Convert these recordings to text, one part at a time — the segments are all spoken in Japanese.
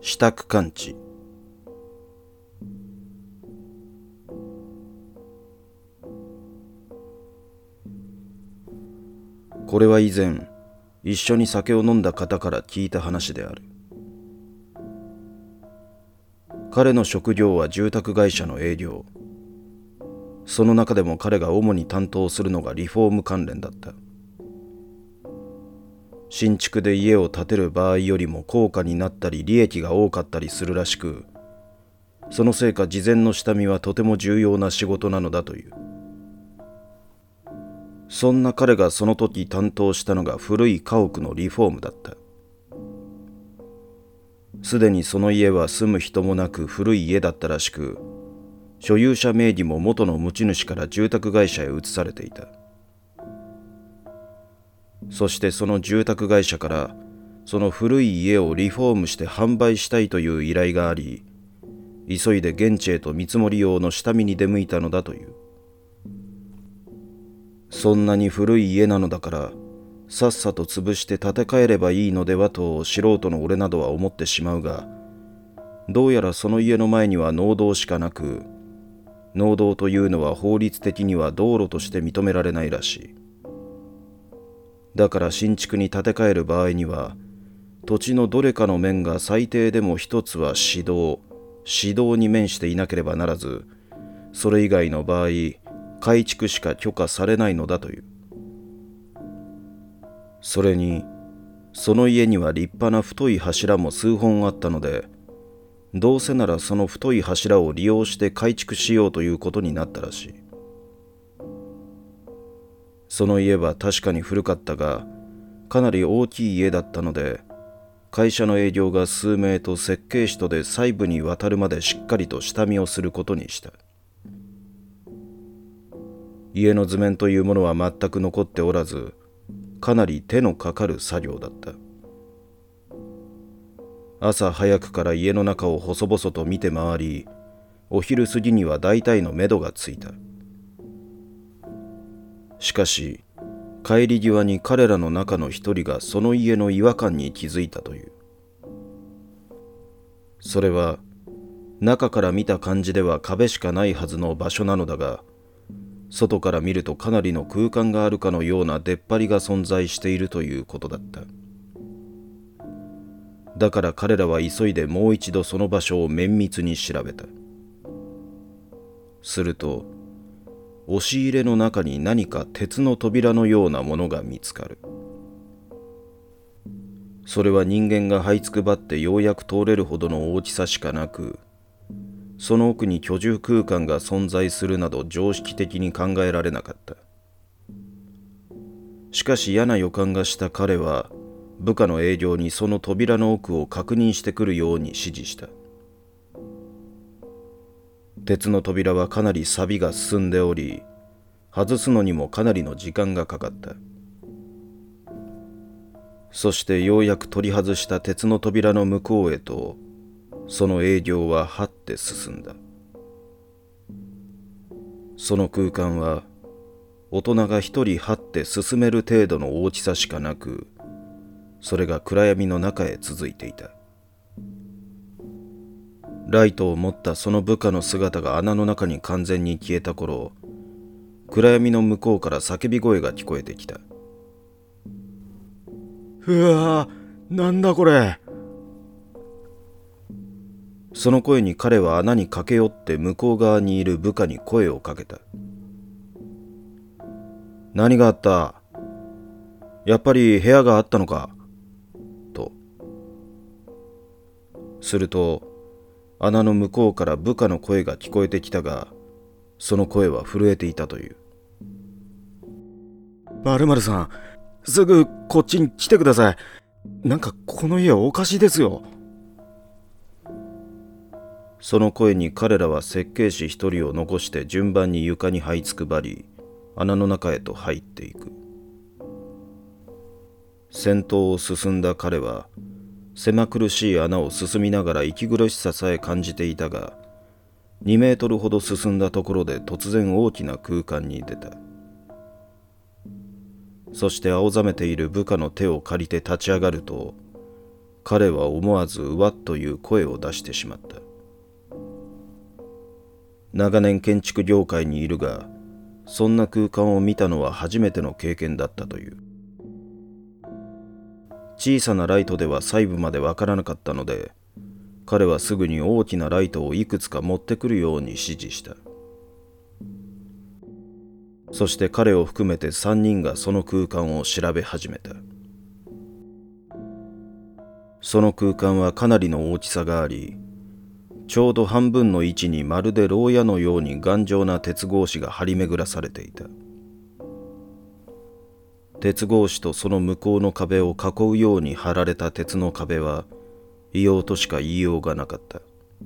支度感知。これは以前一緒に酒を飲んだ方から聞いた話である。彼の職業は住宅会社の営業。その中でも彼が主に担当するのがリフォーム関連だった。新築で家を建てる場合よりも高価になったり利益が多かったりするらしく、そのせいか事前の下見はとても重要な仕事なのだという。そんな彼がその時担当したのが古い家屋のリフォームだった。すでにその家は住む人もなく古い家だったらしく、所有者名義も元の持ち主から住宅会社へ移されていた。そしてその住宅会社からその古い家をリフォームして販売したいという依頼があり、急いで現地へと見積もり用の下見に出向いたのだという。そんなに古い家なのだからさっさと潰して建て替えればいいのではと素人の俺などは思ってしまうが、どうやらその家の前には農道しかなく、農道というのは法律的には道路として認められないらしい。だから新築に建て替える場合には、土地のどれかの面が最低でも一つは市道に面していなければならず、それ以外の場合改築しか許可されないのだという。それにその家には立派な太い柱も数本あったので、どうせならその太い柱を利用して改築しようということになったらしい。その家は確かに古かったが、かなり大きい家だったので、会社の営業が数名と設計士とで細部にわたるまでしっかりと下見をすることにした。家の図面というものは全く残っておらず、かなり手のかかる作業だった。朝早くから家の中を細々と見て回り、お昼過ぎには大体の目処がついた。しかし帰り際に彼らの中の一人がその家の違和感に気づいたという。それは中から見た感じでは壁しかないはずの場所なのだが、外から見るとかなりの空間があるかのような出っ張りが存在しているということだった。だから彼らは急いでもう一度その場所を綿密に調べた。すると押し入れの中に何か鉄の扉のようなものが見つかる。それは人間が這いつくばってようやく通れるほどの大きさしかなく、その奥に居住空間が存在するなど常識的に考えられなかった。しかし嫌な予感がした彼は、部下の営業にその扉の奥を確認してくるように指示した。鉄の扉はかなり錆が進んでおり、外すのにもかなりの時間がかかった。そしてようやく取り外した鉄の扉の向こうへと、その営業は這って進んだ。その空間は大人が一人這って進める程度の大きさしかなく、それが暗闇の中へ続いていた。ライトを持ったその部下の姿が穴の中に完全に消えた頃、暗闇の向こうから叫び声が聞こえてきた。 うわー、なんだこれ。 その声に彼は穴に駆け寄って向こう側にいる部下に声をかけた。何があった？やっぱり部屋があったのか？と。すると穴の向こうから部下の声が聞こえてきたが、その声は震えていたという。 〇〇さん、すぐこっちに来てください。なんかこの家おかしいですよ。 その声に彼らは設計士一人を残して順番に床に這いつくばり、穴の中へと入っていく。先頭を進んだ彼は狭苦しい穴を進みながら息苦しささえ感じていたが、2メートルほど進んだところで突然大きな空間に出た。そして青ざめている部下の手を借りて立ち上がると、 彼は思わずうわっという声を出してしまった。長年建築業界にいるが、そんな空間を見たのは初めての経験だったという。小さなライトでは細部までわからなかったので、彼はすぐに大きなライトをいくつか持ってくるように指示した。そして彼を含めて3人がその空間を調べ始めた。その空間はかなりの大きさがあり、ちょうど半分の位置にまるで牢屋のように頑丈な鉄格子が張り巡らされていた。鉄格子とその向こうの壁を囲うように張られた鉄の壁は異様としか言いようがなかった。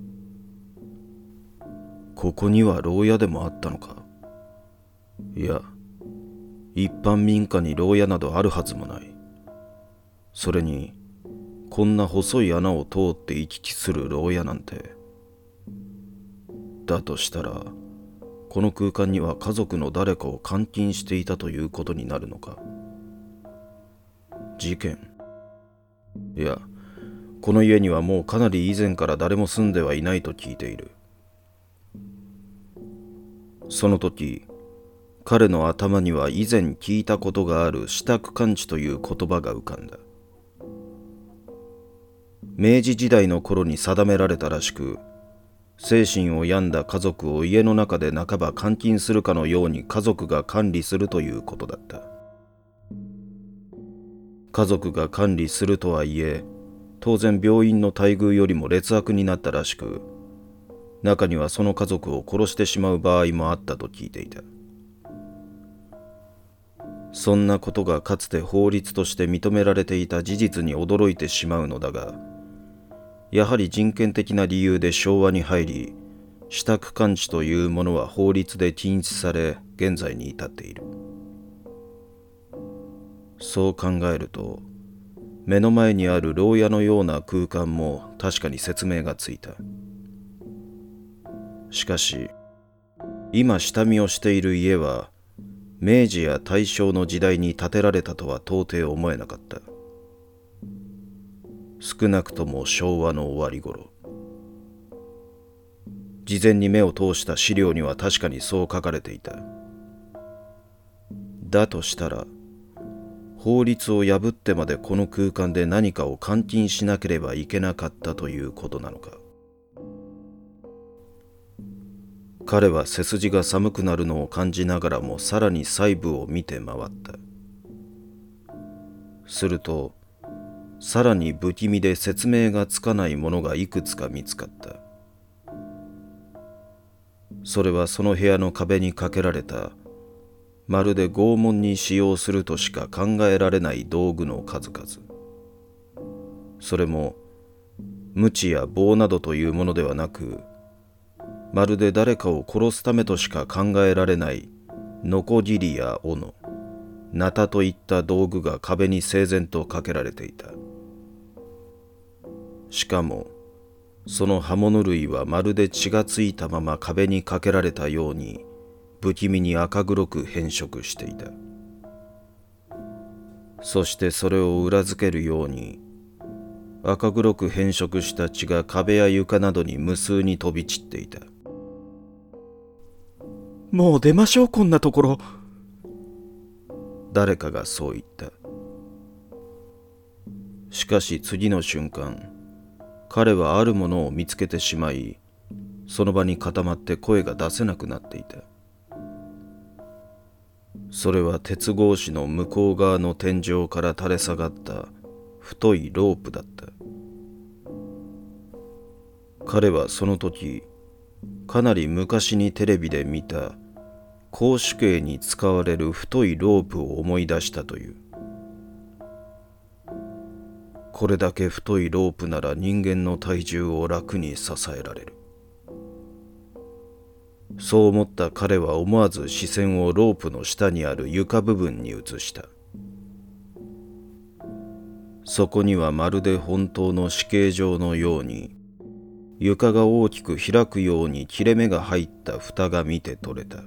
ここには牢屋でもあったのか。いや、一般民家に牢屋などあるはずもない。それにこんな細い穴を通って行き来する牢屋なんて。だとしたらこの空間には家族の誰かを監禁していたということになるのか。事件？いや、この家にはもうかなり以前から誰も住んではいないと聞いている。その時、彼の頭には以前聞いたことがある支度監視という言葉が浮かんだ。明治時代の頃に定められたらしく、精神を病んだ家族を家の中で半ば監禁するかのように家族が管理するということだった。家族が管理するとはいえ、当然病院の待遇よりも劣悪になったらしく、中にはその家族を殺してしまう場合もあったと聞いていた。そんなことがかつて法律として認められていた事実に驚いてしまうのだが、やはり人権的な理由で昭和に入り、支度監視というものは法律で禁止され、現在に至っている。そう考えると、目の前にある牢屋のような空間も確かに説明がついた。しかし、今下見をしている家は、明治や大正の時代に建てられたとは到底思えなかった。少なくとも昭和の終わり頃。事前に目を通した資料には確かにそう書かれていた。だとしたら、法律を破ってまでこの空間で何かを監禁しなければいけなかったということなのか。彼は背筋が寒くなるのを感じながらもさらに細部を見て回った。すると、さらに不気味で説明がつかないものがいくつか見つかった。それはその部屋の壁にかけられた、まるで拷問に使用するとしか考えられない道具の数々。それも、鞭や棒などというものではなく、まるで誰かを殺すためとしか考えられないノコギリや斧、ナタといった道具が壁に整然とかけられていた。しかも、その刃物類はまるで血がついたまま壁にかけられたように、不気味に赤黒く変色していた。そしてそれを裏付けるように、赤黒く変色した血が壁や床などに無数に飛び散っていた。 もう出ましょう、こんなところ。 誰かがそう言った。しかし次の瞬間、彼はあるものを見つけてしまい、その場に固まって声が出せなくなっていた。それは鉄格子の向こう側の天井から垂れ下がった太いロープだった。彼はその時、かなり昔にテレビで見た絞首刑に使われる太いロープを思い出したという。これだけ太いロープなら人間の体重を楽に支えられる。そう思った彼は思わず視線をロープの下にある床部分に移した。そこにはまるで本当の死刑状のように、床が大きく開くように切れ目が入った蓋が見て取れた。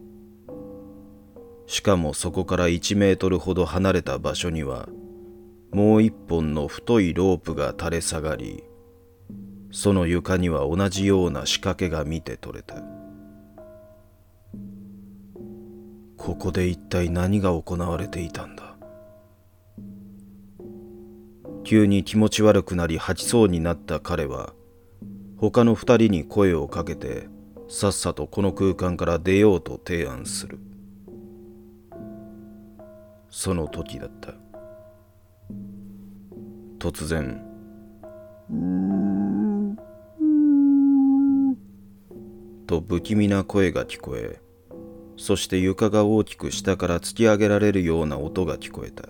しかもそこから1メートルほど離れた場所には、 もう一本の太いロープが垂れ下がり、その床には同じような仕掛けが見て取れた。ここで一体何が行われていたんだ。急に気持ち悪くなり吐きそうになった彼は、他の二人に声をかけて、さっさとこの空間から出ようと提案する。その時だった。突然、と不気味な声が聞こえ、そして床が大きく下から突き上げられるような音が聞こえた。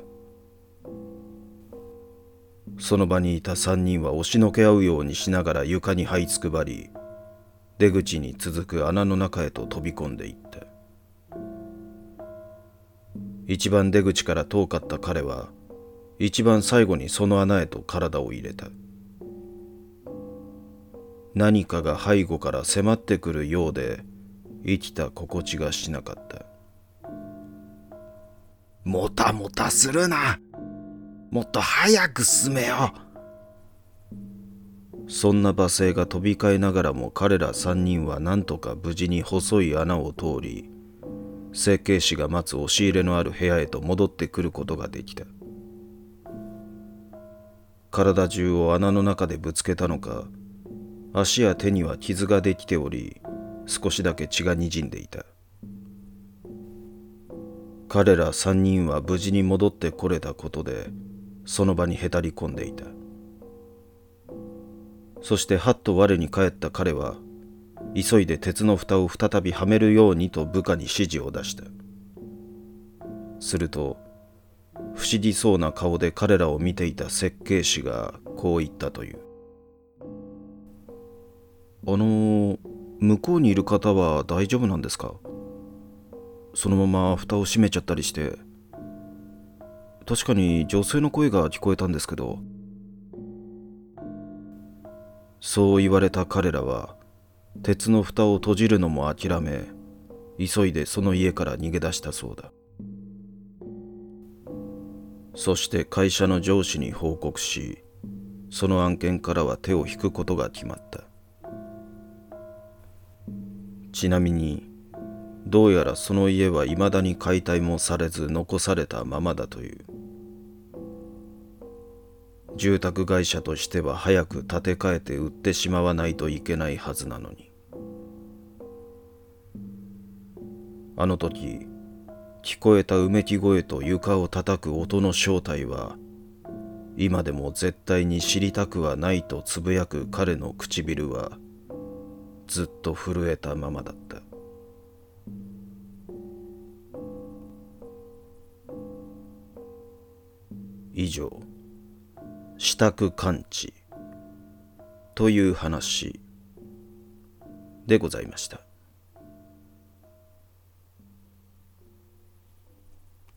その場にいた三人は押しのけ合うようにしながら床に這いつくばり、出口に続く穴の中へと飛び込んでいった。一番出口から遠かった彼は、一番最後にその穴へと体を入れた。何かが背後から迫ってくるようで、生きた心地がしなかった。 もたもたするな。もっと早く進めよ。 そんな罵声が飛び交いながらも彼ら三人は何とか無事に細い穴を通り、設計士が待つ押し入れのある部屋へと戻ってくることができた。体中を穴の中でぶつけたのか、足や手には傷ができており、少しだけ血がにじんでいた。彼ら三人は無事に戻ってこれたことで、その場にへたり込んでいた。そしてはっと我に返った彼は、急いで鉄の蓋を再びはめるようにと部下に指示を出した。すると、不思議そうな顔で彼らを見ていた設計士がこう言ったという。向こうにいる方は大丈夫なんですか？そのまま蓋を閉めちゃったりして。確かに女性の声が聞こえたんですけど。そう言われた彼らは、鉄の蓋を閉じるのも諦め、急いでその家から逃げ出したそうだ。そして会社の上司に報告し、その案件からは手を引くことが決まった。ちなみに、どうやらその家は未だに解体もされず残されたままだという。住宅会社としては早く建て替えて売ってしまわないといけないはずなのに。あの時、聞こえたうめき声と床を叩く音の正体は、今でも絶対に知りたくはないとつぶやく彼の唇は、ずっと震えたままだった。以上、支度完治という話でございました。